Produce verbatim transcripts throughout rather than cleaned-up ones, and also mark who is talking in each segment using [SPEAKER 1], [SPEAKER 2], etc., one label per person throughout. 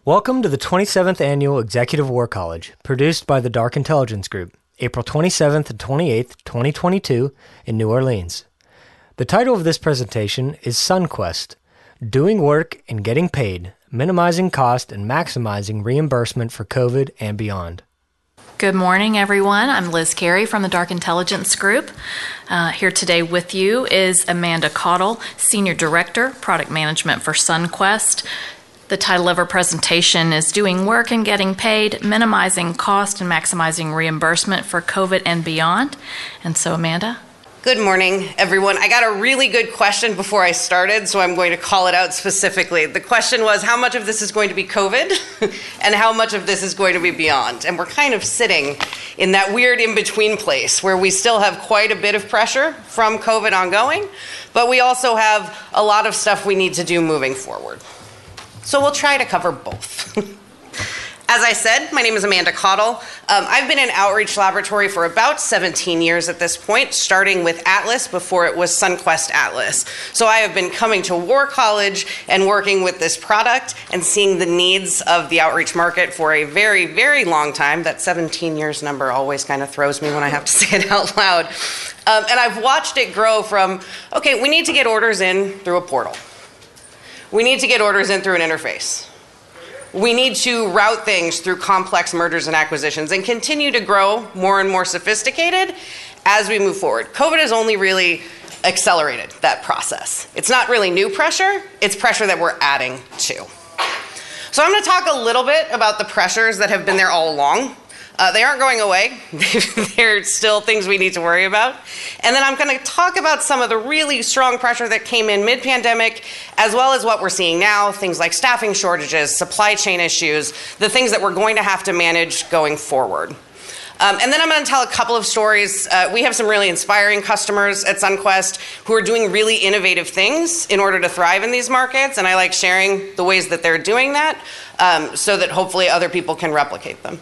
[SPEAKER 1] Welcome to the twenty-seventh Annual Executive War College, produced by the Dark Intelligence Group, April twenty-seventh and twenty-eighth, twenty twenty-two, in New Orleans. The title of this presentation is SunQuest, Doing Work and Getting Paid, Minimizing Cost and Maximizing Reimbursement for COVID and Beyond.
[SPEAKER 2] Good morning, everyone. I'm Liz Carey from the Dark Intelligence Group. Uh, here today with you is Amanda Caudle, Senior Director, Product Management for SunQuest. The title of our presentation is Doing Work and Getting Paid, Minimizing Cost and Maximizing Reimbursement for COVID and Beyond. And so, Amanda?
[SPEAKER 3] Good morning, everyone. I got a really good question before I started, so I'm going to call it out specifically. The question was, how much of this is going to be COVID and how much of this is going to be beyond? And we're kind of sitting in that weird in-between place where we still have quite a bit of pressure from COVID ongoing, but we also have a lot of stuff we need to do moving forward. So we'll try to cover both. As I said, my name is Amanda Caudle. Um, I've been in Outreach Laboratory for about seventeen years at this point, starting with Atlas before it was SunQuest Atlas. So I have been coming to War College and working with this product and seeing the needs of the outreach market for a very, very long time. That seventeen years number always kind of throws me when I have to say it out loud. Um, and I've watched it grow from, okay, we need to get orders in through a portal. We need to get orders in through an interface. We need to route things through complex mergers and acquisitions and continue to grow more and more sophisticated as we move forward. COVID has only really accelerated that process. It's not really new pressure, it's pressure that we're adding to. So I'm going to talk a little bit about the pressures that have been there all along. Uh, they aren't going away. They're still things we need to worry about. And then I'm going to talk about some of the really strong pressure that came in mid-pandemic, as well as what we're seeing now, things like staffing shortages, supply chain issues, the things that we're going to have to manage going forward. Um, and then I'm going to tell a couple of stories. Uh, we have some really inspiring customers at SunQuest who are doing really innovative things in order to thrive in these markets, and I like sharing the ways that they're doing that um, so that hopefully other people can replicate them.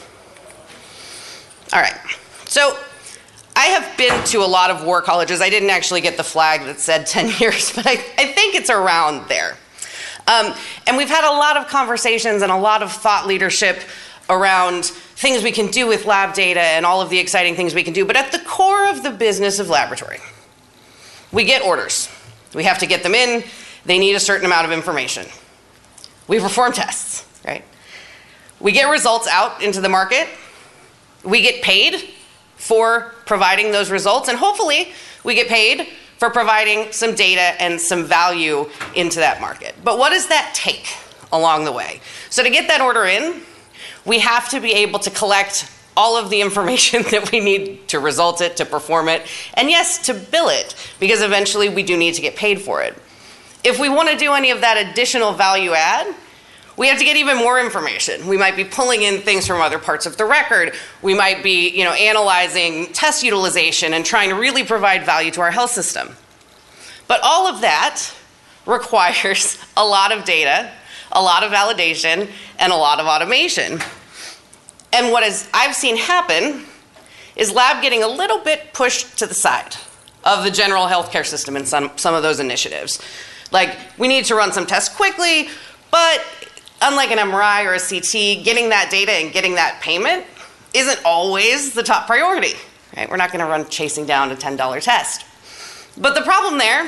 [SPEAKER 3] All right, so I have been to a lot of war colleges. I didn't actually get the flag that said ten years, but I, I think it's around there. Um, and we've had a lot of conversations and a lot of thought leadership around things we can do with lab data and all of the exciting things we can do. But at the core of the business of laboratory, we get orders. We have to get them in. They need a certain amount of information. We perform tests, right? We get results out into the market. We get paid for providing those results, and hopefully we get paid for providing some data and some value into that market. But what does that take along the way? So to get that order in, we have to be able to collect all of the information that we need to result it, to perform it, and yes, to bill it, because eventually we do need to get paid for it. If we want to do any of that additional value add, we have to get even more information. We might be pulling in things from other parts of the record. We might be, you know, analyzing test utilization and trying to really provide value to our health system. But all of that requires a lot of data, a lot of validation, and a lot of automation. And what is, I've seen happen is lab getting a little bit pushed to the side of the general healthcare system in some, some of those initiatives. Like, we need to run some tests quickly, but unlike an M R I or a C T, getting that data and getting that payment isn't always the top priority, right? We're not going to run chasing down a ten dollar test. But the problem there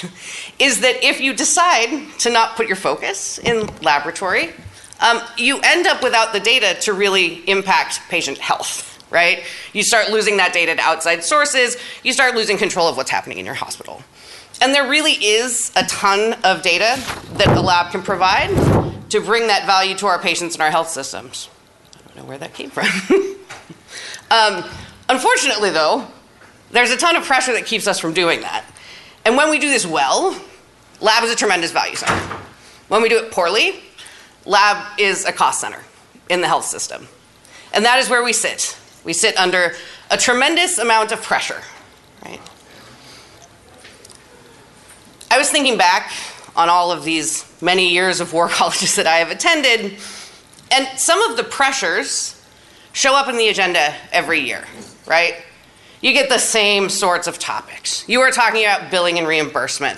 [SPEAKER 3] is that if you decide to not put your focus in laboratory, um, you end up without the data to really impact patient health, right? You start losing that data to outside sources. You start losing control of what's happening in your hospital. And there really is a ton of data that the lab can provide to bring that value to our patients and our health systems. I don't know where that came from. um, unfortunately, though, there's a ton of pressure that keeps us from doing that. And when we do this well, lab is a tremendous value center. When we do it poorly, lab is a cost center in the health system. And that is where we sit. We sit under a tremendous amount of pressure, right? I was thinking back on all of these many years of war colleges that I have attended, and some of the pressures show up in the agenda every year, right? You get the same sorts of topics. You are talking about billing and reimbursement.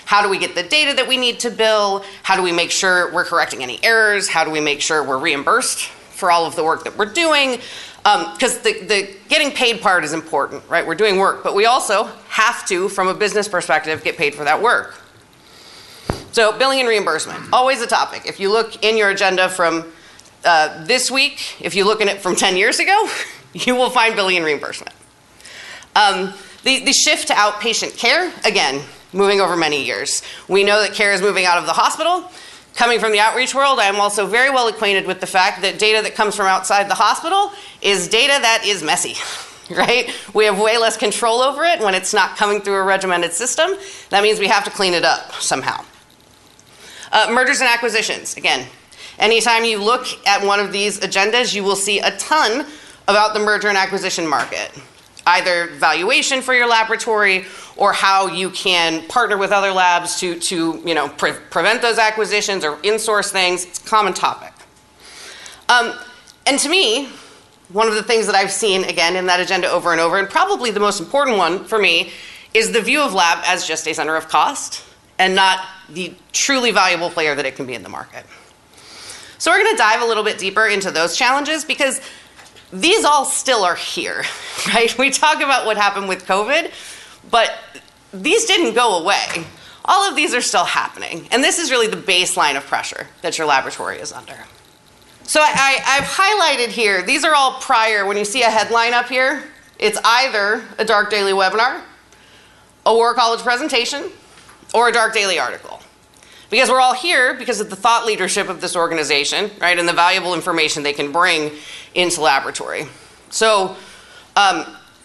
[SPEAKER 3] How do we get the data that we need to bill? How do we make sure we're correcting any errors? How do we make sure we're reimbursed for all of the work that we're doing? Because um, the, the getting paid part is important, right? We're doing work, but we also have to, from a business perspective, get paid for that work. So billing and reimbursement, always a topic. If you look in your agenda from uh, this week, if you look in it from ten years ago, you will find billing and reimbursement. Um, the, the shift to outpatient care, again, moving over many years. We know that care is moving out of the hospital. Coming from the outreach world, I am also very well acquainted with the fact that data that comes from outside the hospital is data that is messy, right? We have way less control over it when it's not coming through a regimented system. That means we have to clean it up somehow. Uh, mergers and acquisitions, again. Anytime you look at one of these agendas, you will see a ton about the merger and acquisition market. Either valuation for your laboratory or how you can partner with other labs to, to you know, pre- prevent those acquisitions or insource things. It's a common topic. Um, and to me, one of the things that I've seen, again, in that agenda over and over, and probably the most important one for me, is the view of lab as just a center of cost and not the truly valuable player that it can be in the market. So we're going to dive a little bit deeper into those challenges because these all still are here, right? We talk about what happened with COVID, but these didn't go away. All of these are still happening, and this is really the baseline of pressure that your laboratory is under. So I, I, I've highlighted here, these are all prior. When you see a headline up here, it's either a Dark Daily webinar, a War College presentation, or a Dark Daily article. Because we're all here because of the thought leadership of this organization, right, and the valuable information they can bring into laboratory. So um,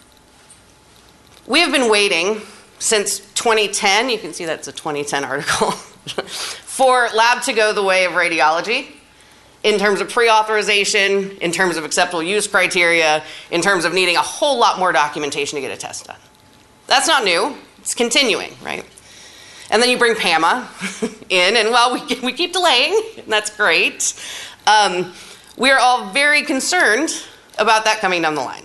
[SPEAKER 3] we have been waiting since twenty ten, you can see that's a twenty ten article, for lab to go the way of radiology in terms of pre-authorization, in terms of acceptable use criteria, in terms of needing a whole lot more documentation to get a test done. That's not new, it's continuing, right? And then you bring PAMA in, and well, we, we keep delaying, and that's great. Um, we are all very concerned about that coming down the line.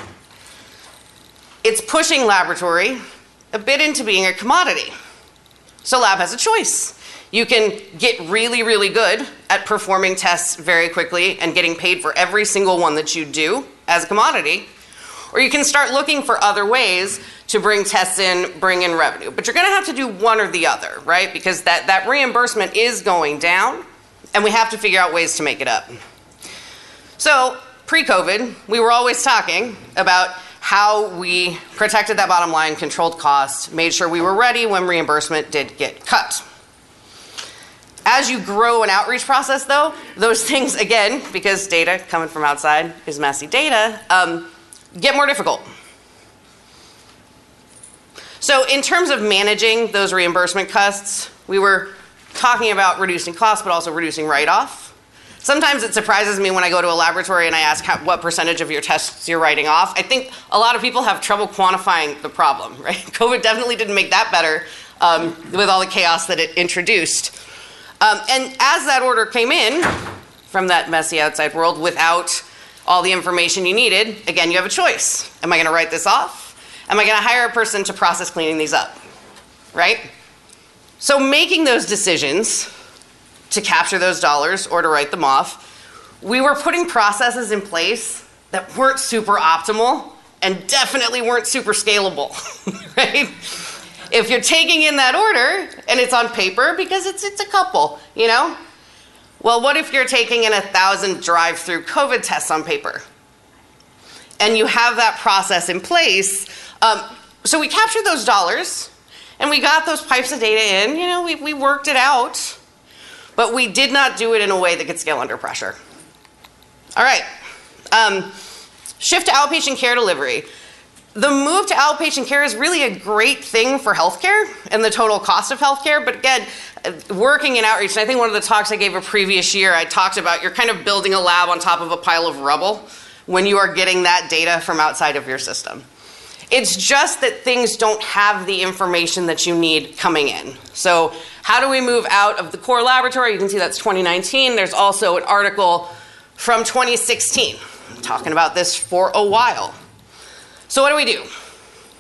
[SPEAKER 3] It's pushing laboratory a bit into being a commodity. So lab has a choice. You can get really, really good at performing tests very quickly and getting paid for every single one that you do as a commodity, or you can start looking for other ways to bring tests in, bring in revenue. But you're gonna have to do one or the other, right? Because that, that reimbursement is going down, and we have to figure out ways to make it up. So pre-COVID, we were always talking about how we protected that bottom line, controlled costs, made sure we were ready when reimbursement did get cut. As you grow an outreach process, though, those things, again, because data coming from outside is messy data, um, get more difficult. So in terms of managing those reimbursement costs, we were talking about reducing costs, but also reducing write-off. Sometimes it surprises me when I go to a laboratory and I ask how, what percentage of your tests you're writing off. I think a lot of people have trouble quantifying the problem, right? COVID definitely didn't make that better um, with all the chaos that it introduced. Um, and as that order came in from that messy outside world without all the information you needed, again, you have a choice. Am I going to write this off? Am I going to hire a person to process cleaning these up, right? So making those decisions to capture those dollars or to write them off, we were putting processes in place that weren't super optimal and definitely weren't super scalable, right? If you're taking in that order and it's on paper, because it's it's a couple, you know? Well, what if you're taking in a thousand drive-through COVID tests on paper? And you have that process in place. Um, so we captured those dollars and we got those pipes of data in, you know, we, we worked it out, but we did not do it in a way that could scale under pressure. All right, um, shift to outpatient care delivery. The move to outpatient care is really a great thing for healthcare and the total cost of healthcare. But again, working in outreach, and I think one of the talks I gave a previous year, I talked about you're kind of building a lab on top of a pile of rubble when you are getting that data from outside of your system. It's just that things don't have the information that you need coming in. So how do we move out of the core laboratory? You can see that's twenty nineteen. There's also an article from twenty sixteen talking about this for a while. So what do we do?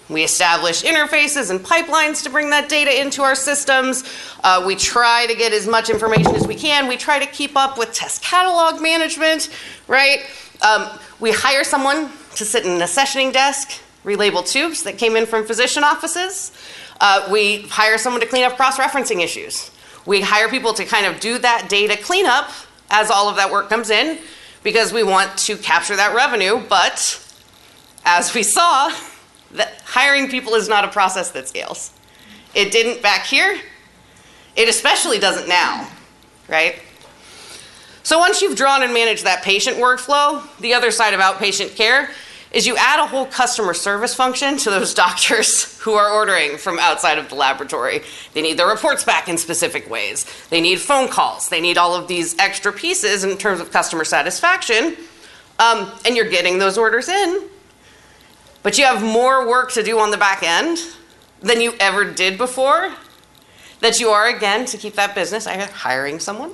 [SPEAKER 3] We establish interfaces and pipelines to bring that data into our systems. Uh, we try to get as much information as we can. We try to keep up with test catalog management, right? Um, we hire someone to sit in a sessioning desk, relabel tubes that came in from physician offices. Uh, we hire someone to clean up cross-referencing issues. We hire people to kind of do that data cleanup as all of that work comes in, because we want to capture that revenue. But as we saw, that hiring people is not a process that scales. It didn't back here. It especially doesn't now, right? So once you've drawn and managed that patient workflow, the other side of outpatient care is you add a whole customer service function to those doctors who are ordering from outside of the laboratory. They need their reports back in specific ways. They need phone calls. They need all of these extra pieces in terms of customer satisfaction. Um, and you're getting those orders in, but you have more work to do on the back end than you ever did before, that you are, again, to keep that business, either hiring someone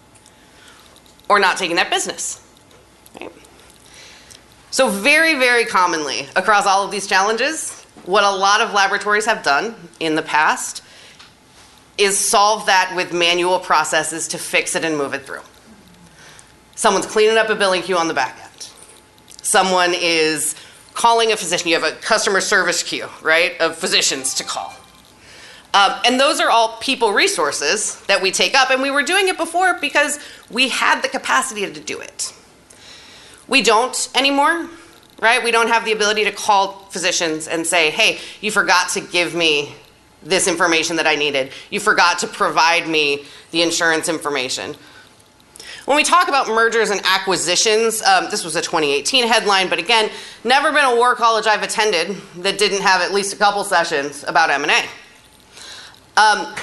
[SPEAKER 3] or not taking that business, right? So very, very commonly across all of these challenges, what a lot of laboratories have done in the past is solve that with manual processes to fix it and move it through. Someone's cleaning up a billing queue on the back end. Someone is calling a physician. You have a customer service queue, right, of physicians to call. Um, and those are all people resources that we take up, and we were doing it before because we had the capacity to do it. We don't anymore, right? We don't have the ability to call physicians and say, hey, you forgot to give me this information that I needed. You forgot to provide me the insurance information. When we talk about mergers and acquisitions, um, this was a twenty eighteen headline, but again, never been a war college I've attended that didn't have at least a couple sessions about M and A. Um,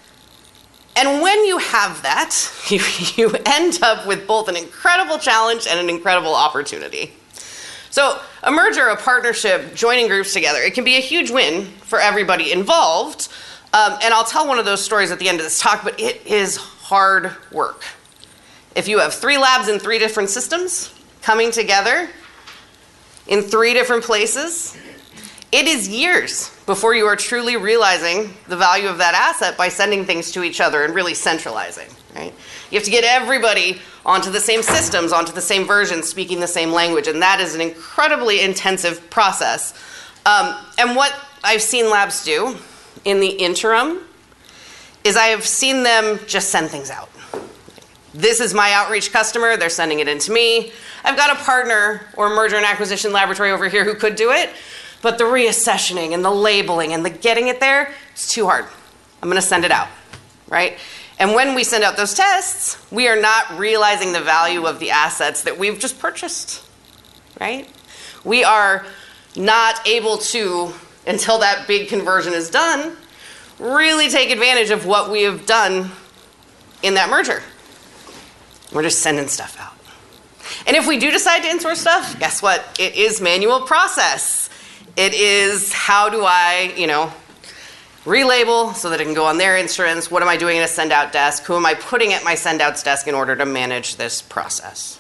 [SPEAKER 3] and when you have that, you, you end up with both an incredible challenge and an incredible opportunity. So a merger, a partnership, joining groups together, it can be a huge win for everybody involved. Um, and I'll tell one of those stories at the end of this talk, but it is hard work. If you have three labs in three different systems coming together in three different places, it is years before you are truly realizing the value of that asset by sending things to each other and really centralizing, right? You have to get everybody onto the same systems, onto the same versions, speaking the same language, and that is an incredibly intensive process. Um, and what I've seen labs do in the interim is I have seen them just send things out. This is my outreach customer, they're sending it in to me. I've got a partner or merger and acquisition laboratory over here who could do it, but the reaccessioning and the labeling and the getting it there, it's too hard. I'm gonna send it out, right? And when we send out those tests, we are not realizing the value of the assets that we've just purchased, right? We are not able to, until that big conversion is done, really take advantage of what we have done in that merger. We're just sending stuff out. And if we do decide to insource stuff, guess what? It is manual process. It is how do I, you know, relabel so that it can go on their instruments. What am I doing at a send-out desk? Who am I putting at my send-outs desk in order to manage this process?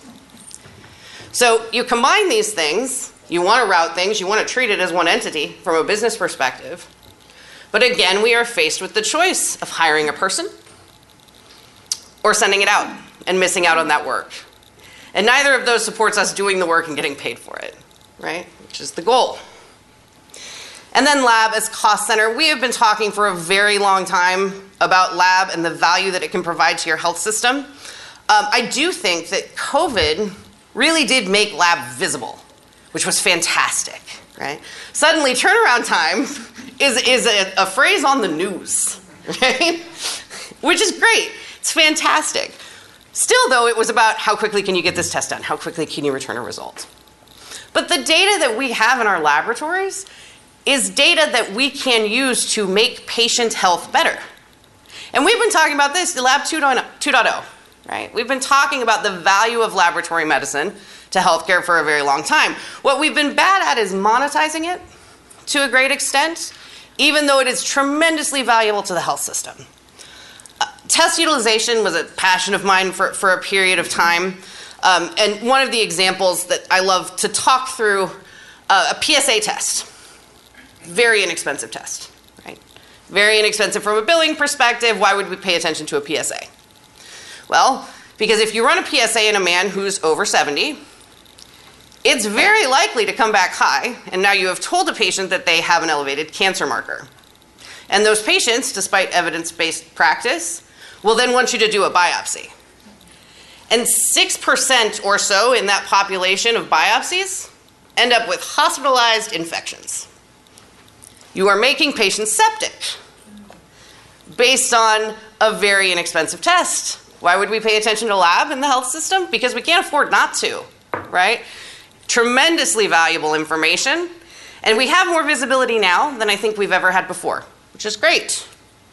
[SPEAKER 3] So you combine these things. You want to route things. You want to treat it as one entity from a business perspective. But again, we are faced with the choice of hiring a person or sending it out and missing out on that work. And neither of those supports us doing the work and getting paid for it, right? Which is the goal. And then lab as cost center. We have been talking for a very long time about lab and the value that it can provide to your health system. Um, I do think that COVID really did make lab visible, which was fantastic, right? Suddenly, turnaround time is, is a, a phrase on the news, right? Which is great. It's fantastic. Still, though, it was about how quickly can you get this test done? How quickly can you return a result? But the data that we have in our laboratories is data that we can use to make patient health better. And we've been talking about this, the Lab two point oh, right? We've been talking about the value of laboratory medicine to healthcare for a very long time. What we've been bad at is monetizing it to a great extent, even though it is tremendously valuable to the health system. Uh, test utilization was a passion of mine for, for a period of time. Um, and one of the examples that I love to talk through, uh, a P S A test. Very inexpensive test, right? Very inexpensive from a billing perspective. Why would we pay attention to a P S A? Well, because if you run a P S A in a man who's over seventy, it's very likely to come back high, and now you have told a patient that they have an elevated cancer marker. And those patients, despite evidence-based practice, will then want you to do a biopsy. And six percent or so in that population of biopsies end up with hospitalized infections. You are making patients septic based on a very inexpensive test. Why would we pay attention to lab in the health system? Because we can't afford not to, right? Tremendously valuable information. And we have more visibility now than I think we've ever had before, which is great.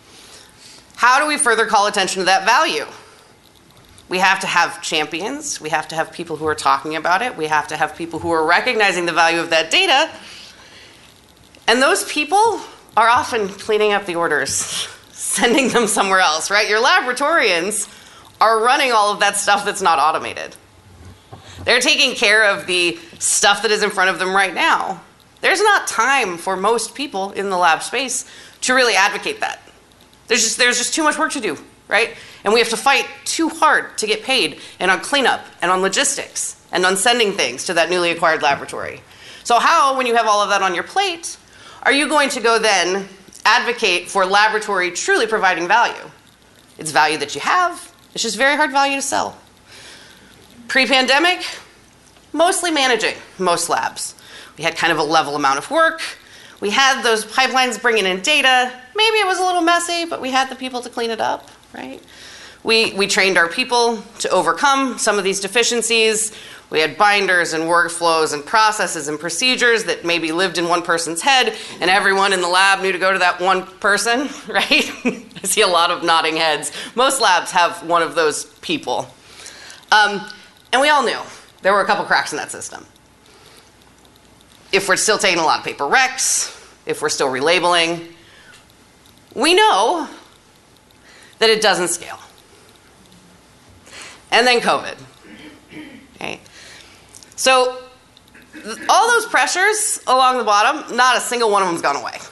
[SPEAKER 3] How do we further call attention to that value? We have to have champions. We have to have people who are talking about it. We have to have people who are recognizing the value of that data. And those people are often cleaning up the orders, sending them somewhere else, right? Your laboratorians are running all of that stuff that's not automated. They're taking care of the stuff that is in front of them right now. There's not time for most people in the lab space to really advocate that. There's just, there's just too much work to do, right? And we have to fight too hard to get paid and on cleanup and on logistics and on sending things to that newly acquired laboratory. So how, when you have all of that on your plate, are you going to go then advocate for laboratory truly providing value? It's value that you have. It's just very hard value to sell. Pre-pandemic, mostly managing most labs. We had kind of a level amount of work. We had those pipelines bringing in data. Maybe it was a little messy, but we had the people to clean it up, right? We, we trained our people to overcome some of these deficiencies. We had binders and workflows and processes and procedures that maybe lived in one person's head, and everyone in the lab knew to go to that one person, right? I see a lot of nodding heads. Most labs have one of those people. Um, and we all knew there were a couple cracks in that system. If we're still taking a lot of paper recs, if we're still relabeling, we know that it doesn't scale. And then COVID. Okay. So all those pressures along the bottom, not a single one of them's gone away.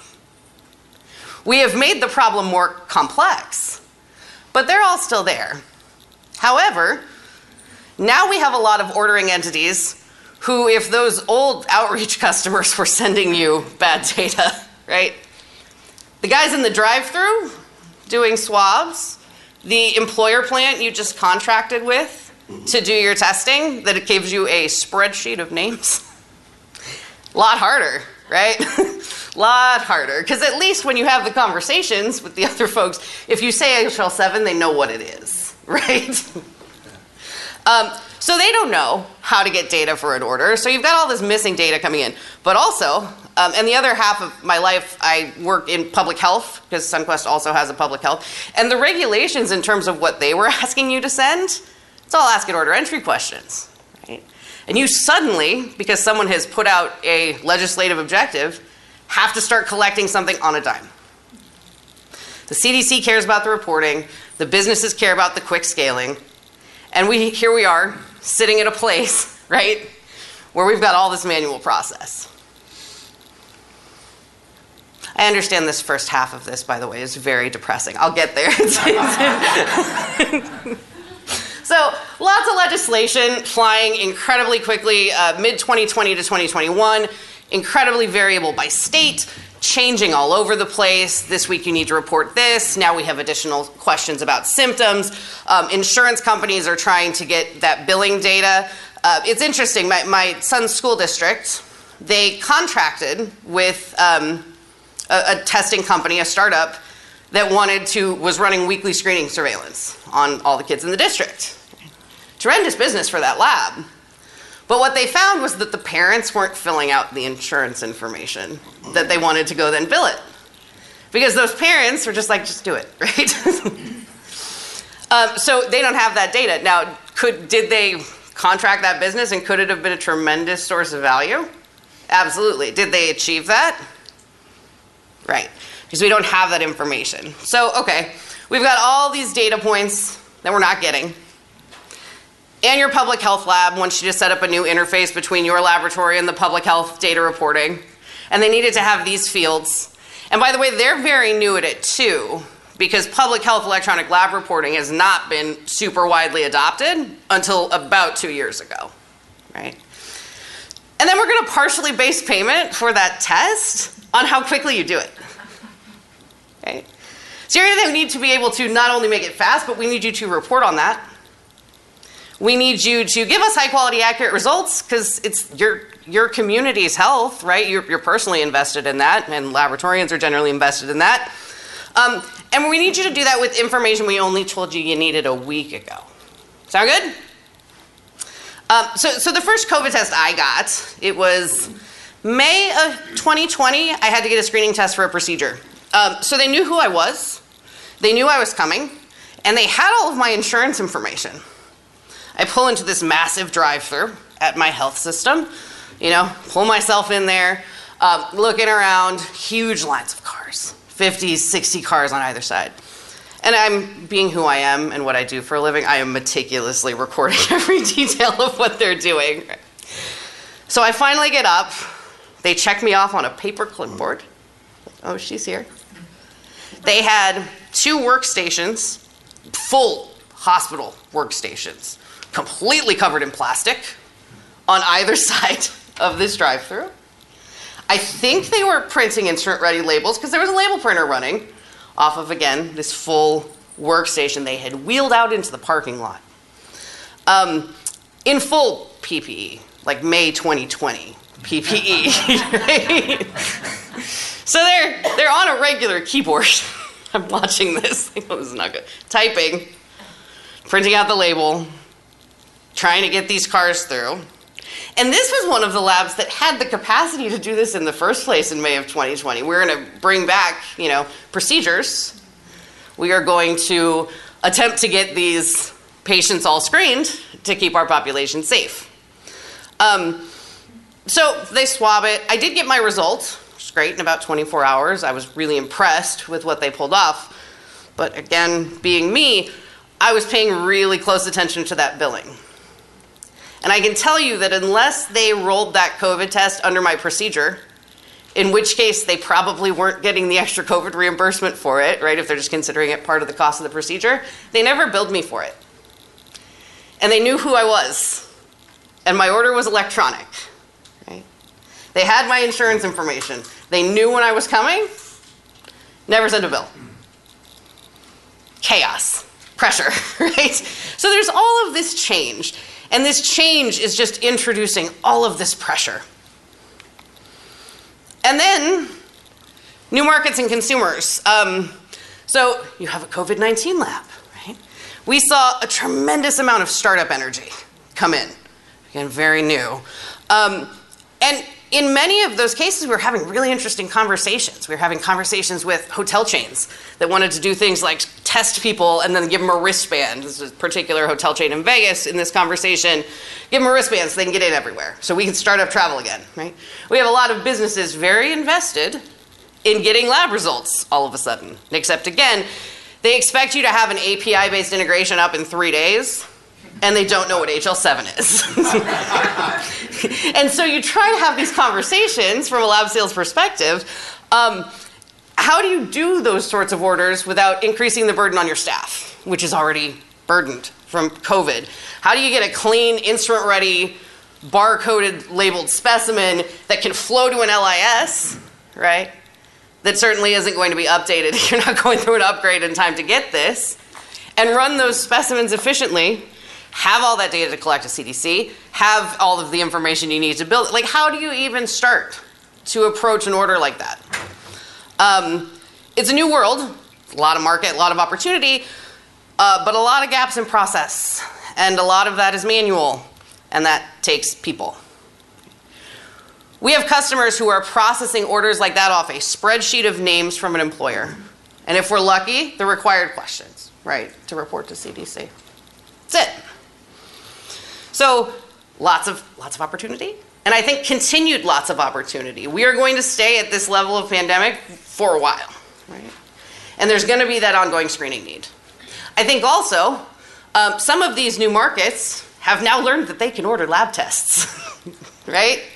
[SPEAKER 3] We have made the problem more complex, but they're all still there. However, now we have a lot of ordering entities who, if those old outreach customers were sending you bad data, right? The guys in the drive-thru doing swabs, the employer plant you just contracted with to do your testing, that it gives you a spreadsheet of names. A lot harder, right? A lot harder. Because at least when you have the conversations with the other folks, if you say H L seven, they know what it is, right? um, so they don't know how to get data for an order. So you've got all this missing data coming in. But also, um, and the other half of my life, I work in public health, because Sunquest also has a public health. And the regulations in terms of what they were asking you to send, it's all ask and order entry questions, right? And you suddenly, because someone has put out a legislative objective, have to start collecting something on a dime. The C D C cares about the reporting, the businesses care about the quick scaling, and we here we are, sitting in a place, right, where we've got all this manual process. I understand this first half of this, by the way, is very depressing. I'll get there. So lots of legislation flying incredibly quickly, uh, mid twenty twenty to twenty twenty-one, incredibly variable by state, changing all over the place. This week you need to report this. Now we have additional questions about symptoms. Um, insurance companies are trying to get that billing data. Uh, it's interesting, my, my son's school district, they contracted with um, a, a testing company, a startup, that wanted to, was running weekly screening surveillance on all the kids in the district. Tremendous business for that lab. But what they found was that the parents weren't filling out the insurance information that they wanted to go then bill it. Because those parents were just like, just do it, right? um, so they don't have that data. Now, could did they contract that business and could it have been a tremendous source of value? Absolutely. Did they achieve that? Right. Because we don't have that information. So, okay, we've got all these data points that we're not getting. And your public health lab wants you to set up a new interface between your laboratory and the public health data reporting. And they needed to have these fields. And by the way, they're very new at it too, because public health electronic lab reporting has not been super widely adopted until about two years ago, right? And then we're going to partially base payment for that test on how quickly you do it, okay? So you're going to need to be able to not only make it fast, but we need you to report on that. We need you to give us high quality, accurate results, because it's your your community's health, right? You're, you're personally invested in that, and laboratorians are generally invested in that. Um, and we need you to do that with information we only told you you needed a week ago. Sound good? Um, so, so the first COVID test I got, it was May of twenty twenty. I had to get a screening test for a procedure. Um, so they knew who I was, they knew I was coming, and they had all of my insurance information. I pull into this massive drive-thru at my health system, you know, pull myself in there, uh, looking around, huge lines of cars, fifty, sixty cars on either side. And I'm, being who I am and what I do for a living, I am meticulously recording every detail of what they're doing. So I finally get up, they check me off on a paper clipboard. Oh, she's here. They had two workstations, full hospital workstations, completely covered in plastic on either side of this drive-thru. I think they were printing instrument-ready labels because there was a label printer running off of, again, this full workstation they had wheeled out into the parking lot. Um, in full P P E, like May twenty twenty P P E. Right? So they're, they're on a regular keyboard. I'm watching this. I know this is not good. Typing, printing out the label, trying to get these cars through. And this was one of the labs that had the capacity to do this in the first place in May of twenty twenty. We're going to bring back, you know, procedures. We are going to attempt to get these patients all screened to keep our population safe. Um, so they swab it. I did get my results, which is great, in about twenty-four hours. I was really impressed with what they pulled off. But again, being me, I was paying really close attention to that billing. And I can tell you that unless they rolled that COVID test under my procedure, in which case they probably weren't getting the extra COVID reimbursement for it, right, if they're just considering it part of the cost of the procedure, they never billed me for it. And they knew who I was. And my order was electronic. Right? They had my insurance information. They knew when I was coming. Never sent a bill. Chaos. Pressure. Right? So there's all of this change. And this change is just introducing all of this pressure. And then, new markets and consumers. Um, so you have a COVID nineteen lab, right? We saw a tremendous amount of startup energy come in. Again, very new. Um, and in many of those cases, we were having really interesting conversations. We were having conversations with hotel chains that wanted to do things like test people and then give them a wristband. This is a particular hotel chain in Vegas in this conversation. Give them a wristband so they can get in everywhere, so we can start up travel again, right? We have a lot of businesses very invested in getting lab results all of a sudden. Except again, they expect you to have an A P I-based integration up in three days. And they don't know what H L seven is. And so you try to have these conversations from a lab sales perspective. Um, how do you do those sorts of orders without increasing the burden on your staff, which is already burdened from COVID? How do you get a clean, instrument-ready, bar-coded, labeled specimen that can flow to an L I S, right? That certainly isn't going to be updated. You're not going through an upgrade in time to get this. And run those specimens efficiently. Have all that data to collect a C D C, have all of the information you need to build it. Like, how do you even start to approach an order like that? Um, it's a new world, a lot of market, a lot of opportunity, uh, but a lot of gaps in process. And a lot of that is manual, and that takes people. We have customers who are processing orders like that off a spreadsheet of names from an employer. And if we're lucky, the required questions, right, to report to C D C. That's it. So lots of lots of opportunity, and I think continued lots of opportunity. We are going to stay at this level of pandemic for a while, right? And there's going to be that ongoing screening need. I think also um, some of these new markets have now learned that they can order lab tests, right?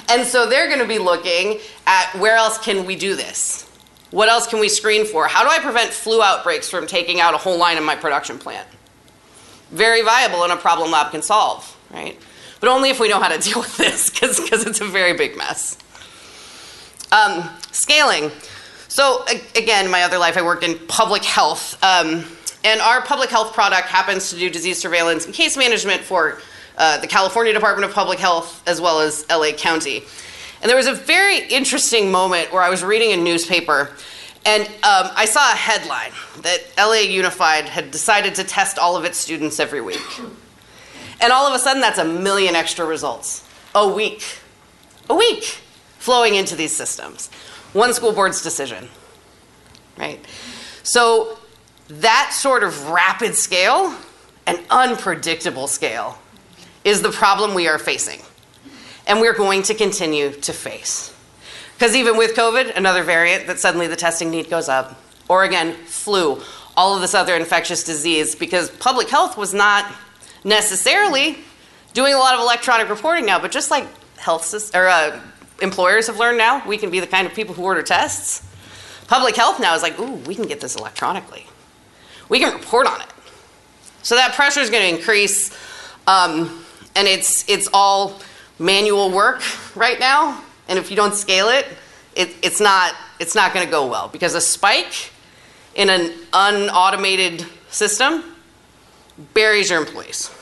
[SPEAKER 3] And so they're going to be looking at where else can we do this? What else can we screen for? How do I prevent flu outbreaks from taking out a whole line in my production plant? Very viable and a problem lab can solve, right? But only if we know how to deal with this, because it's a very big mess. Um, scaling. So again, in my other life, I worked in public health. Um, and our public health product happens to do disease surveillance and case management for uh, the California Department of Public Health, as well as L A County. And there was a very interesting moment where I was reading a newspaper, and um, I saw a headline that L A Unified had decided to test all of its students every week. And all of a sudden, that's a million extra results. A week. A week flowing into these systems. One school board's decision, right? So that sort of rapid scale and unpredictable scale is the problem we are facing. And we're going to continue to face. Because even with COVID, another variant, that suddenly the testing need goes up. Or again, flu, all of this other infectious disease, because public health was not necessarily doing a lot of electronic reporting now, but just like health systems, or uh, employers have learned now, we can be the kind of people who order tests. Public health now is like, ooh, we can get this electronically. We can report on it. So that pressure is going to increase, um, and it's it's all manual work right now. And if you don't scale it, it it's not it's not going to go well, because a spike in an unautomated system buries your employees.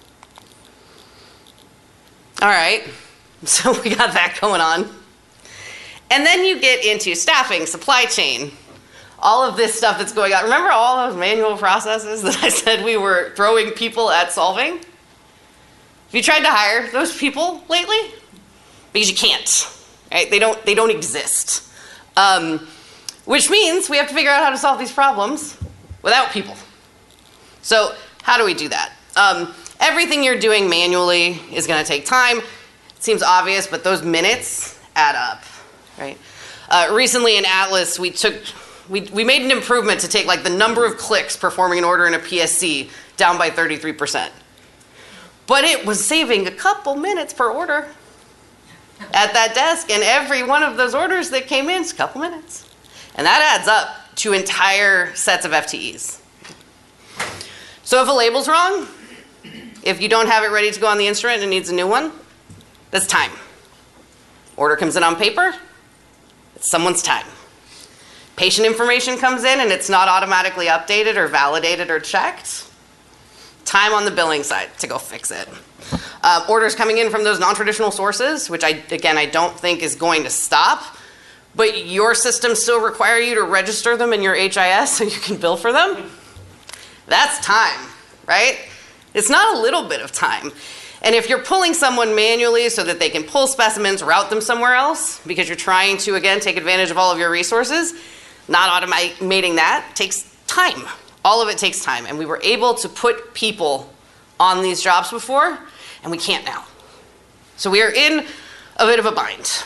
[SPEAKER 3] All right, so we got that going on. And then you get into staffing, supply chain, all of this stuff that's going on. Remember all those manual processes that I said we were throwing people at solving? Have you tried to hire those people lately? Because you can't, right? They don't, they don't exist. Um, which means we have to figure out how to solve these problems without people. So how do we do that? Um, everything you're doing manually is going to take time. It seems obvious, but those minutes add up, right? Uh, recently in Atlas, we took we we made an improvement to take like the number of clicks performing an order in a P S C down by thirty-three percent. But it was saving a couple minutes per order at that desk, and every one of those orders that came in is a couple minutes. And that adds up to entire sets of F T Es. So if a label's wrong, if you don't have it ready to go on the instrument and it needs a new one, that's time. Order comes in on paper, it's someone's time. Patient information comes in and it's not automatically updated or validated or checked, time on the billing side to go fix it. Uh, orders coming in from those non-traditional sources, which I, again, I don't think is going to stop, but your systems still require you to register them in your H I S so you can bill for them. That's time, right? It's not a little bit of time. And if you're pulling someone manually so that they can pull specimens, route them somewhere else, because you're trying to, again, take advantage of all of your resources, not automating that takes time. All of it takes time. And we were able to put people on these jobs before, and we can't now. So we are in a bit of a bind.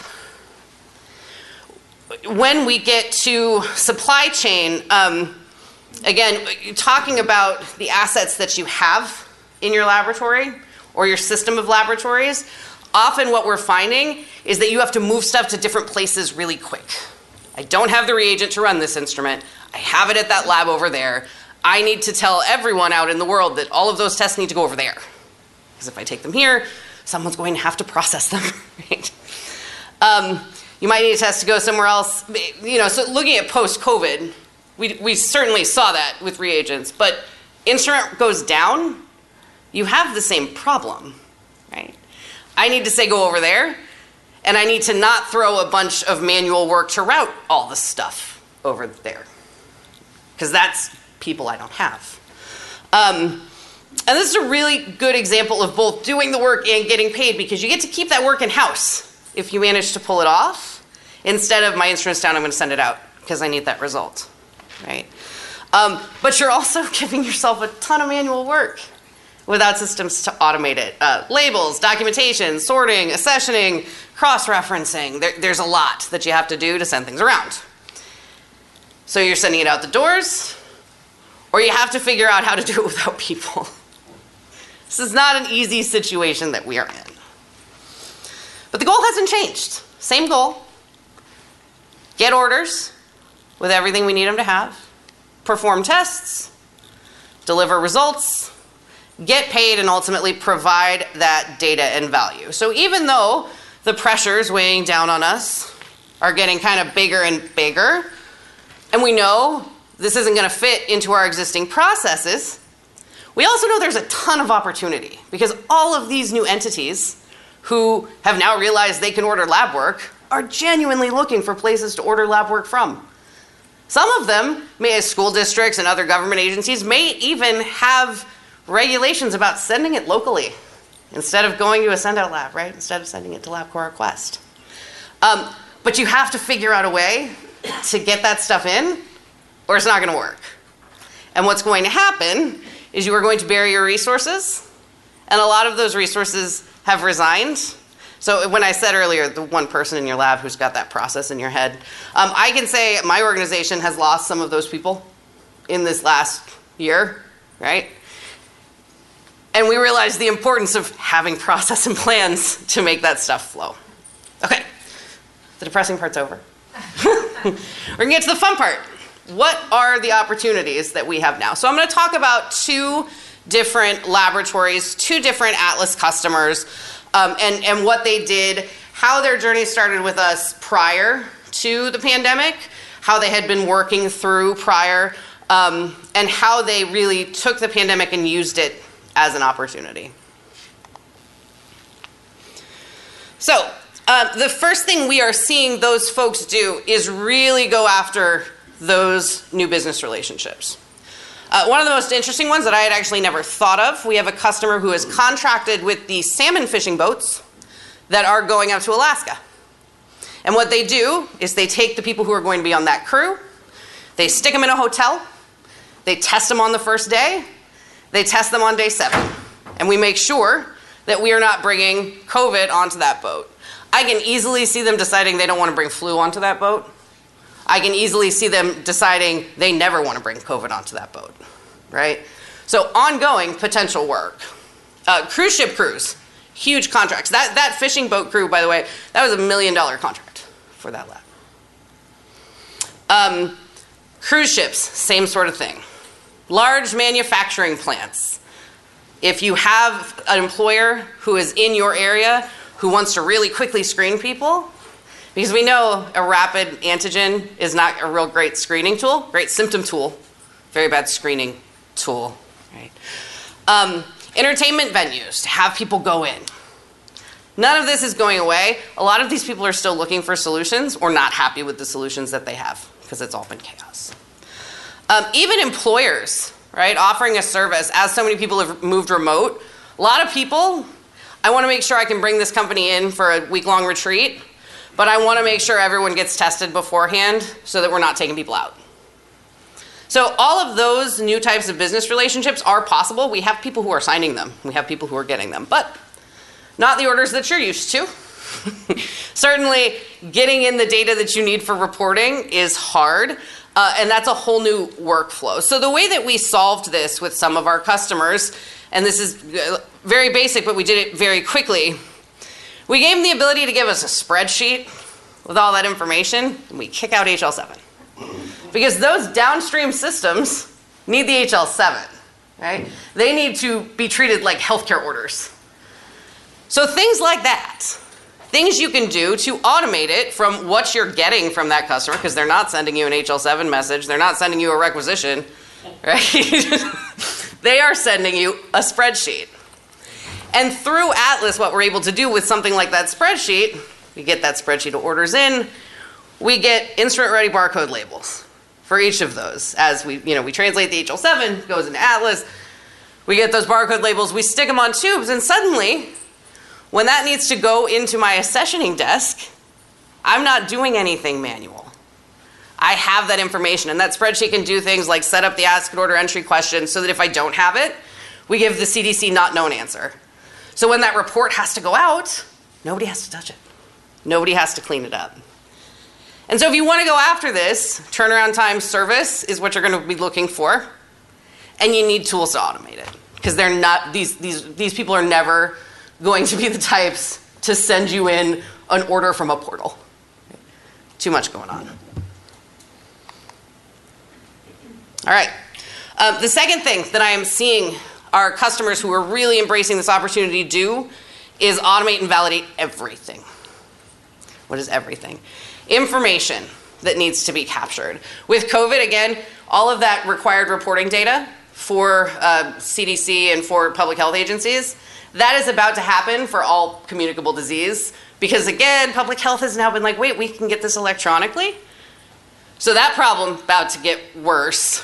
[SPEAKER 3] When we get to supply chain, um, again, talking about the assets that you have in your laboratory or your system of laboratories, often what we're finding is that you have to move stuff to different places really quick. I don't have the reagent to run this instrument. I have it at that lab over there. I need to tell everyone out in the world that all of those tests need to go over there. Because if I take them here, someone's going to have to process them, right? Um, you might need a test to go somewhere else. You know, so looking at post-COVID, we, we certainly saw that with reagents, but instrument goes down, you have the same problem, right? I need to say go over there, and I need to not throw a bunch of manual work to route all the stuff over there, because that's people I don't have. Um, and this is a really good example of both doing the work and getting paid, because you get to keep that work in-house if you manage to pull it off, instead of my instrument's down, I'm going to send it out because I need that result, right? Um, but you're also giving yourself a ton of manual work without systems to automate it. Uh, labels, documentation, sorting, accessioning, cross-referencing. There, there's a lot that you have to do to send things around. So you're sending it out the doors, or you have to figure out how to do it without people. This is not an easy situation that we are in. But the goal hasn't changed. Same goal. Get orders with everything we need them to have, perform tests, deliver results, get paid, and ultimately provide that data and value. So even though the pressures weighing down on us are getting kind of bigger and bigger, and we know this isn't going to fit into our existing processes, we also know there's a ton of opportunity because all of these new entities who have now realized they can order lab work are genuinely looking for places to order lab work from. Some of them, may, as school districts and other government agencies, may even have regulations about sending it locally instead of going to a send-out lab, right? Instead of sending it to LabCorp Request. Um, but you have to figure out a way to get that stuff in, or it's not going to work. And what's going to happen is you are going to bury your resources, and a lot of those resources have resigned. So when I said earlier, the one person in your lab who's got that process in your head, um, I can say my organization has lost some of those people in this last year, right? And we realized the importance of having process and plans to make that stuff flow. Okay, the depressing part's over. We're gonna get to the fun part. What are the opportunities that we have now? So I'm gonna talk about two different laboratories, two different Atlas customers, um, and, and what they did, how their journey started with us prior to the pandemic, how they had been working through prior, um, and how they really took the pandemic and used it as an opportunity. So uh, the first thing we are seeing those folks do is really go after those new business relationships. Uh, one of the most interesting ones that I had actually never thought of, we have a customer who is contracted with the salmon fishing boats that are going up to Alaska. And what they do is they take the people who are going to be on that crew, they stick them in a hotel, they test them on the first day, they test them on day seven, and we make sure that we are not bringing COVID onto that boat. I can easily see them deciding they don't want to bring flu onto that boat. I can easily see them deciding they never want to bring COVID onto that boat, right? So ongoing potential work. Uh, cruise ship crews, huge contracts. That, that fishing boat crew, by the way, that was a million dollar contract for that lab. Um, cruise ships, same sort of thing. Large manufacturing plants. If you have an employer who is in your area who wants to really quickly screen people, because we know a rapid antigen is not a real great screening tool, great symptom tool, very bad screening tool, right? Um, entertainment venues, to have people go in. None of this is going away. A lot of these people are still looking for solutions or not happy with the solutions that they have because it's all been chaos. Um, even employers, right, offering a service, as so many people have moved remote, a lot of people, I want to make sure I can bring this company in for a week-long retreat, but I want to make sure everyone gets tested beforehand so that we're not taking people out. So all of those new types of business relationships are possible. We have people who are signing them. We have people who are getting them, but not the orders that you're used to. Certainly, getting in the data that you need for reporting is hard. Uh, and that's a whole new workflow. So the way that we solved this with some of our customers, and this is very basic, but we did it very quickly, we gave them the ability to give us a spreadsheet with all that information, and we kick out H L seven. Because those downstream systems need the H L seven, right? They need to be treated like healthcare orders. So things like that, things you can do to automate it from what you're getting from that customer, because they're not sending you an H L seven message, they're not sending you a requisition, right? They are sending you a spreadsheet. And through Atlas, what we're able to do with something like that spreadsheet, we get that spreadsheet of orders in, we get instrument-ready barcode labels for each of those. As we, you know, we translate the H L seven, goes into Atlas, we get those barcode labels, we stick them on tubes, and suddenly, when that needs to go into my accessioning desk, I'm not doing anything manual. I have that information, and that spreadsheet can do things like set up the ask and order entry question so that if I don't have it, we give the C D C not known answer. So when that report has to go out, nobody has to touch it. Nobody has to clean it up. And so if you want to go after this, turnaround time service is what you're going to be looking for, and you need tools to automate it, because they're not, these, these, these people are never going to be the types to send you in an order from a portal. Too much going on. All right. Um, the second thing that I am seeing our customers who are really embracing this opportunity do is automate and validate everything. What is everything? Information that needs to be captured. With COVID, again, all of that required reporting data for uh, C D C and for public health agencies, that is about to happen for all communicable disease because, again, public health has now been like, wait, we can get this electronically? So that problem about to get worse.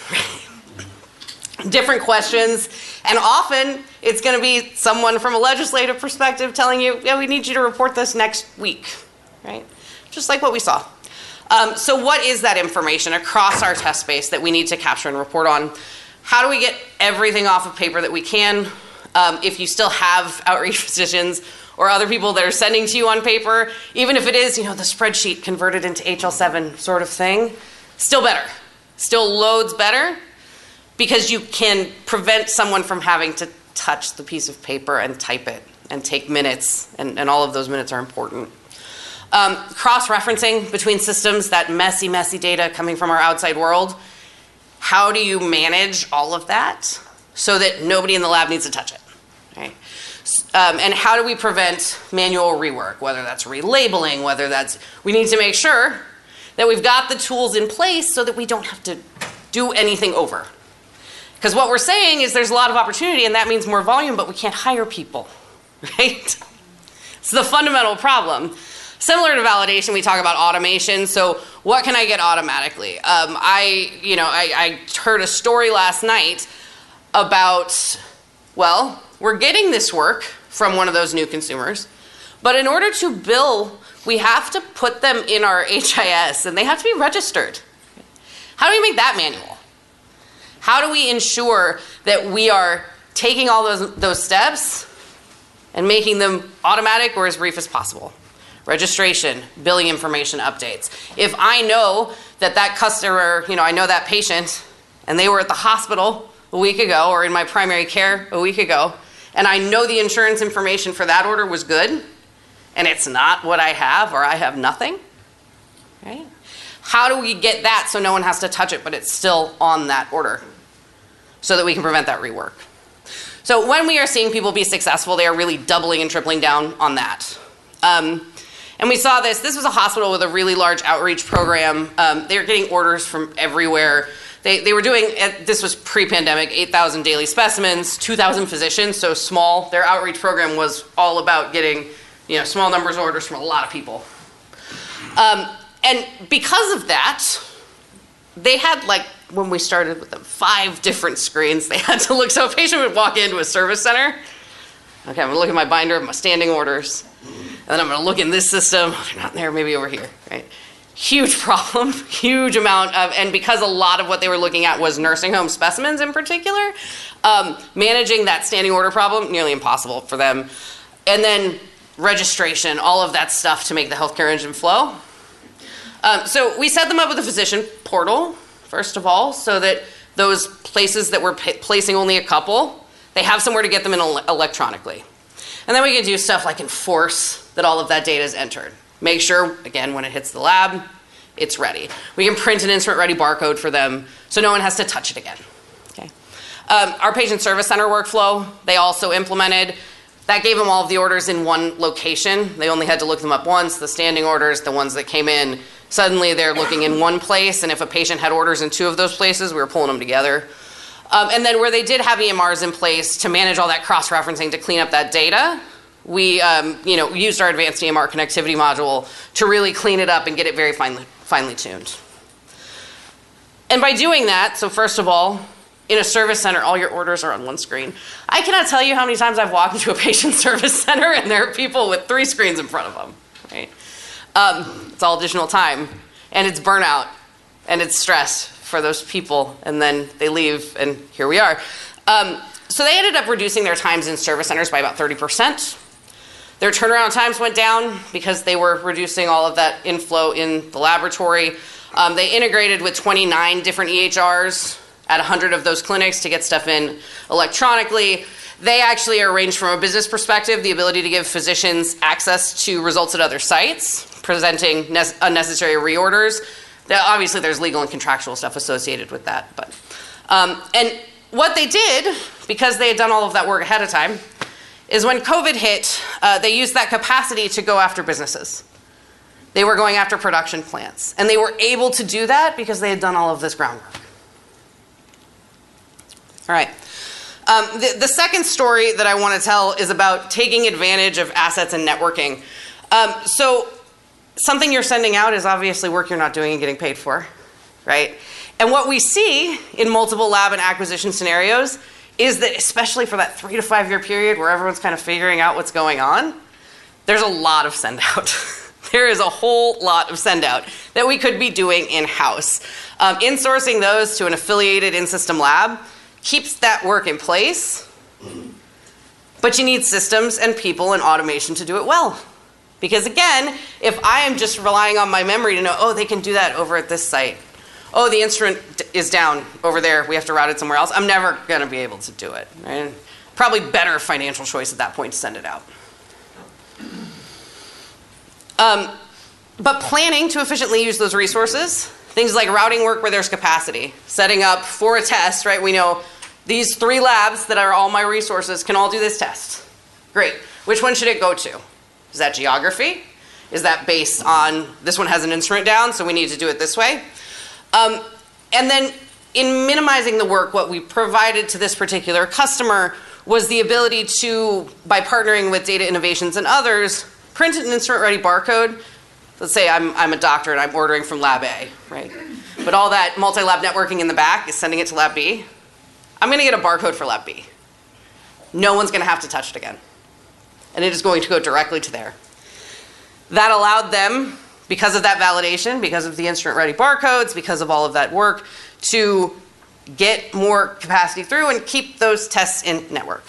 [SPEAKER 3] Different questions, and often it's going to be someone from a legislative perspective telling you, yeah, we need you to report this next week, right? Just like what we saw. Um, so what is that information across our test space that we need to capture and report on? How do we get everything off of paper that we can? Um, if you still have outreach physicians or other people that are sending to you on paper, even if it is, you know, the spreadsheet converted into H L seven sort of thing, still better. Still loads better because you can prevent someone from having to touch the piece of paper and type it and take minutes, and, and all of those minutes are important. Um, cross-referencing between systems, that messy, messy data coming from our outside world. How do you manage all of that so that nobody in the lab needs to touch it? Right? Um, and how do we prevent manual rework, whether that's relabeling, whether that's, we need to make sure that we've got the tools in place so that we don't have to do anything over. Because what we're saying is there's a lot of opportunity and that means more volume, but we can't hire people, right? It's the fundamental problem. Similar to validation, we talk about automation. So what can I get automatically? Um, I, you know, I, I heard a story last night about, well, we're getting this work from one of those new consumers, but in order to bill, we have to put them in our H I S and they have to be registered. How do we make that manual? How do we ensure that we are taking all those, those steps and making them automatic or as brief as possible? Registration, billing information updates. If I know that that customer, you know, I know that patient and they were at the hospital a week ago or in my primary care a week ago, and I know the insurance information for that order was good, and it's not what I have or I have nothing, right? How do we get that so no one has to touch it, but it's still on that order so that we can prevent that rework? So when we are seeing people be successful, they are really doubling and tripling down on that. Um, and we saw this. This was a hospital with a really large outreach program. Um, they were getting orders from everywhere. They, they were doing, this was pre-pandemic, eight thousand daily specimens, two thousand physicians, so small. Their outreach program was all about getting, you know, small numbers of orders from a lot of people. Um, and because of that, they had, like, when we started with them, five different screens they had to look. So a patient would walk into a service center. Okay, I'm going to look at my binder of my standing orders. And then I'm going to look in this system. Oh, they're not there, maybe over here, right? Huge problem, huge amount of, and because a lot of what they were looking at was nursing home specimens in particular, um, managing that standing order problem, nearly impossible for them. And then registration, all of that stuff to make the healthcare engine flow. Um, so we set them up with a physician portal, first of all, so that those places that were p- placing only a couple, they have somewhere to get them in ele- electronically. And then we can do stuff like enforce that all of that data is entered. Make sure, again, when it hits the lab, it's ready. We can print an instrument-ready barcode for them so no one has to touch it again. Okay. Um, our patient service center workflow, they also implemented. That gave them all of the orders in one location. They only had to look them up once, the standing orders, the ones that came in. Suddenly they're looking in one place, and if a patient had orders in two of those places, we were pulling them together. Um, and then where they did have E M Rs in place to manage all that cross-referencing to clean up that data, we um, you know, used our advanced E M R connectivity module to really clean it up and get it very finely, finely tuned. And by doing that, so first of all, in a service center, all your orders are on one screen. I cannot tell you how many times I've walked into a patient service center and there are people with three screens in front of them, right? Um, it's all additional time, and it's burnout, and it's stress for those people, and then they leave, and here we are. Um, so they ended up reducing their times in service centers by about thirty percent. Their turnaround times went down because they were reducing all of that inflow in the laboratory. Um, they integrated with twenty-nine different E H Rs at one hundred of those clinics to get stuff in electronically. They actually arrange from a business perspective the ability to give physicians access to results at other sites, presenting ne- unnecessary reorders. Now, obviously, there's legal and contractual stuff associated with that. But um, and what they did, because they had done all of that work ahead of time, is when COVID hit, uh, they used that capacity to go after businesses. They were going after production plants. And they were able to do that because they had done all of this groundwork. All right. Um, the, the second story that I want to tell is about taking advantage of assets and networking. Um, so something you're sending out is obviously work you're not doing and getting paid for, right? And what we see in multiple lab and acquisition scenarios is that, especially for that three to five year period where everyone's kind of figuring out what's going on, there's a lot of send out. There is a whole lot of send out that we could be doing in-house. Um, insourcing those to an affiliated in-system lab keeps that work in place, but you need systems and people and automation to do it well. Because again, if I am just relying on my memory to know, oh, they can do that over at this site. Oh, the instrument is down over there. We have to route it somewhere else. I'm never going to be able to do it. Right? Probably better financial choice at that point to send it out. Um, but planning to efficiently use those resources, things like routing work where there's capacity, setting up for a test, right? We know these three labs that are all my resources can all do this test. Great. Which one should it go to? Is that geography? Is that based on this one has an instrument down, so we need to do it this way? Um, and then in minimizing the work, what we provided to this particular customer was the ability to, by partnering with Data Innovations and others, print an instrument-ready barcode. Let's say I'm, I'm a doctor and I'm ordering from Lab A, right? But all that multi-lab networking in the back is sending it to Lab B. I'm going to get a barcode for Lab B. No one's going to have to touch it again. And it is going to go directly to there. That allowed them, because of that validation, because of the instrument-ready barcodes, because of all of that work, to get more capacity through and keep those tests in network.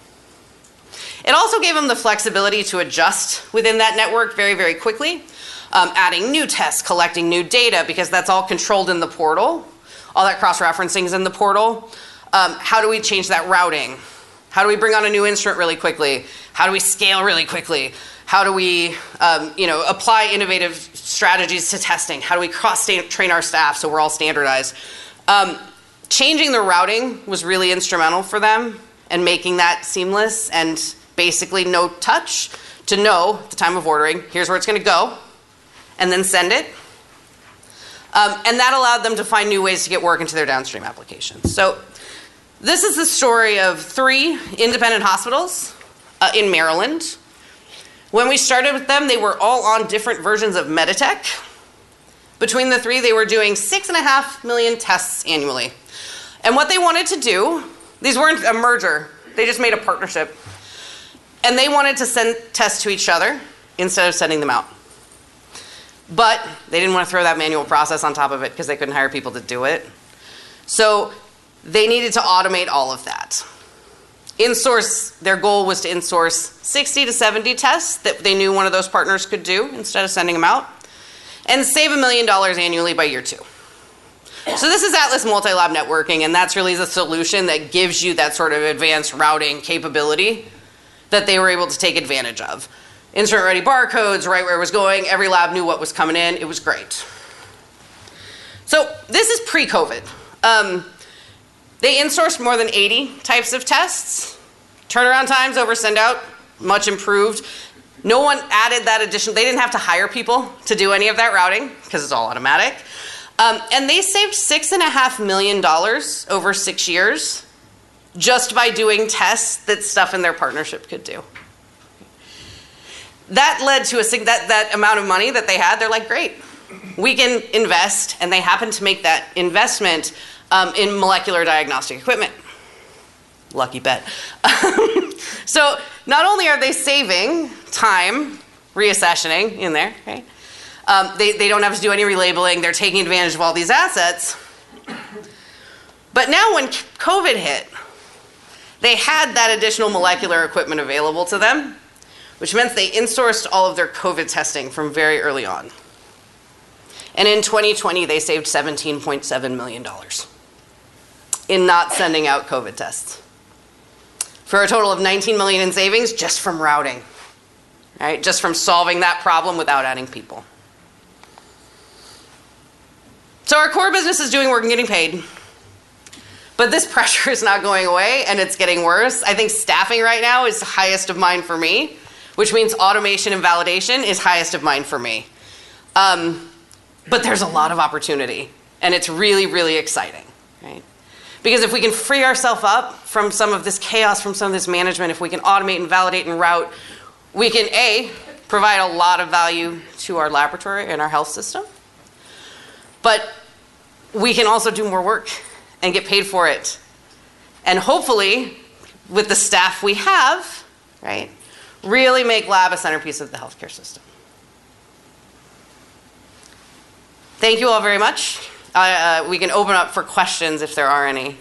[SPEAKER 3] It also gave them the flexibility to adjust within that network very, very quickly, um, adding new tests, collecting new data, because that's all controlled in the portal. All that cross-referencing is in the portal. Um, how do we change that routing? How do we bring on a new instrument really quickly? How do we scale really quickly? How do we um, you know, apply innovative strategies to testing? How do we cross-train our staff so we're all standardized? Um, changing the routing was really instrumental for them and making that seamless and basically no touch to know at the time of ordering, here's where it's going to go, and then send it. Um, and that allowed them to find new ways to get work into their downstream applications. So this is the story of three independent hospitals uh, in Maryland. When we started with them, they were all on different versions of Meditech. Between the three, they were doing six and a half million tests annually. And what they wanted to do, these weren't a merger, they just made a partnership. And they wanted to send tests to each other instead of sending them out. But they didn't want to throw that manual process on top of it because they couldn't hire people to do it. So they needed to automate all of that. Insource, their goal was to insource sixty to seventy tests that they knew one of those partners could do instead of sending them out, and save a million dollars annually by year two. So this is Atlas Multi-Lab Networking, and that's really the solution that gives you that sort of advanced routing capability that they were able to take advantage of. Instrument-ready barcodes, right where it was going, every lab knew what was coming in, it was great. So this is pre-COVID. Um, They insourced more than eighty types of tests. Turnaround times over send out, much improved. No one added that addition. They didn't have to hire people to do any of that routing because it's all automatic. Um, and they saved six and a half million dollars over six years just by doing tests that stuff in their partnership could do. That led to a that, that amount of money that they had. They're like, great, we can invest. And they happened to make that investment Um, in molecular diagnostic equipment. Lucky bet. So not only are they saving time reaccessioning in there, right? Um, they, they don't have to do any relabeling. They're taking advantage of all these assets. But now when COVID hit, they had that additional molecular equipment available to them, which meant they insourced all of their COVID testing from very early on. And in twenty twenty, they saved seventeen point seven million dollars. in not sending out COVID tests, for a total of nineteen million dollars in savings just from routing, right? Just from solving that problem without adding people. So our core business is doing work and getting paid, but this pressure is not going away and it's getting worse. I think staffing right now is highest of mind for me, which means automation and validation is highest of mind for me. Um, but there's a lot of opportunity, and it's really, really exciting, right? Because if we can free ourselves up from some of this chaos, from some of this management, if we can automate and validate and route, we can, A, provide a lot of value to our laboratory and our health system, but we can also do more work and get paid for it. And hopefully, with the staff we have, right, really make lab a centerpiece of the healthcare system. Thank you all very much. Uh, uh, we can open up for questions if there are any.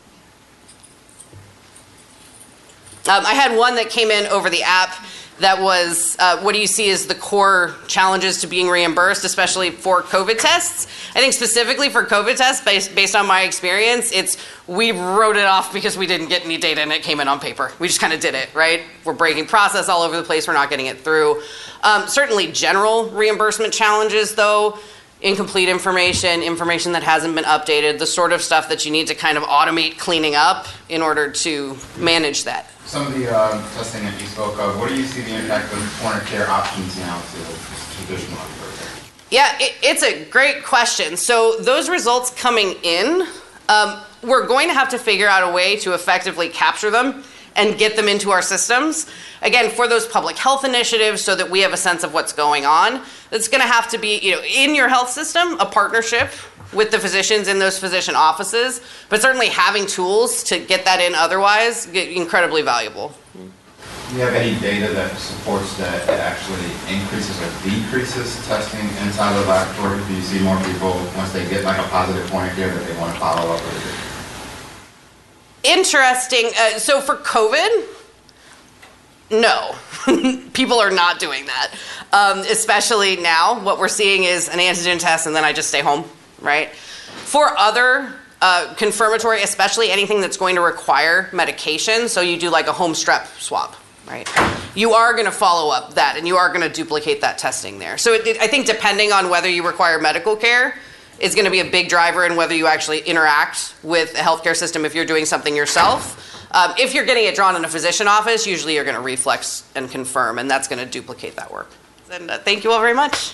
[SPEAKER 3] Um, I had one that came in over the app that was, uh, what do you see as the core challenges to being reimbursed, especially for COVID tests? I think specifically for COVID tests, based, based on my experience, it's we wrote it off because we didn't get any data and it came in on paper. We just kind of did it, right? We're breaking process all over the place. We're not getting it through. Um, certainly general reimbursement challenges, though, incomplete information, information that hasn't been updated, the sort of stuff that you need to kind of automate cleaning up in order to manage that.
[SPEAKER 4] Some of the uh, testing that you spoke of, what do you see the impact of point of care options now to traditional care?
[SPEAKER 3] Yeah, it, it's a great question. So those results coming in, um, we're going to have to figure out a way to effectively capture them and get them into our systems. Again, for those public health initiatives so that we have a sense of what's going on, it's going to have to be, you know, in your health system, a partnership with the physicians in those physician offices, but certainly having tools to get that in otherwise, get incredibly valuable.
[SPEAKER 4] Do you have any data that supports that it actually increases or decreases testing inside the laboratory? Do you see more people, once they get like a positive point of care, that they want to follow up with it?
[SPEAKER 3] Interesting. Uh, so for COVID, no. People are not doing that. Um, especially now, what we're seeing is an antigen test and then I just stay home, right? For other uh, confirmatory, especially anything that's going to require medication, so you do like a home strep swab, right? You are going to follow up that and you are going to duplicate that testing there. So it, it, I think depending on whether you require medical care is going to be a big driver in whether you actually interact with a healthcare system if you're doing something yourself. Um, if you're getting it drawn in a physician office, usually you're going to reflex and confirm, and that's going to duplicate that work. And uh, thank you all very much.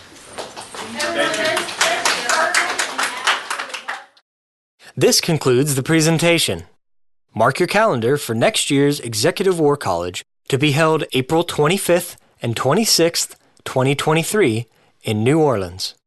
[SPEAKER 1] This concludes the presentation. Mark your calendar for next year's Executive War College to be held April twenty-fifth and twenty-sixth, twenty twenty-three in New Orleans.